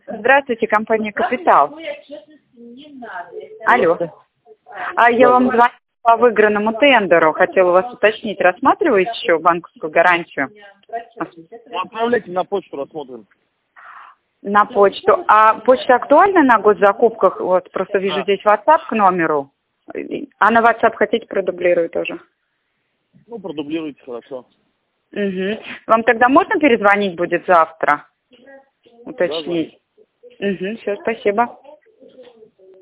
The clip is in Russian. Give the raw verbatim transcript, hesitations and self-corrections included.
Здравствуйте, компания «Капитал». Алло. А я вам звоню по выигранному тендеру. Хотела у вас уточнить, рассматриваете еще банковскую гарантию? Ну, отправляйте на почту, рассмотрим. На почту. А почта актуальна на госзакупках? Вот просто вижу Да. здесь WhatsApp к номеру. А на WhatsApp хотите, продублирую тоже? Ну, продублируйте, хорошо. Угу. Вам тогда можно перезвонить будет завтра? Уточнить? Угу, все, спасибо.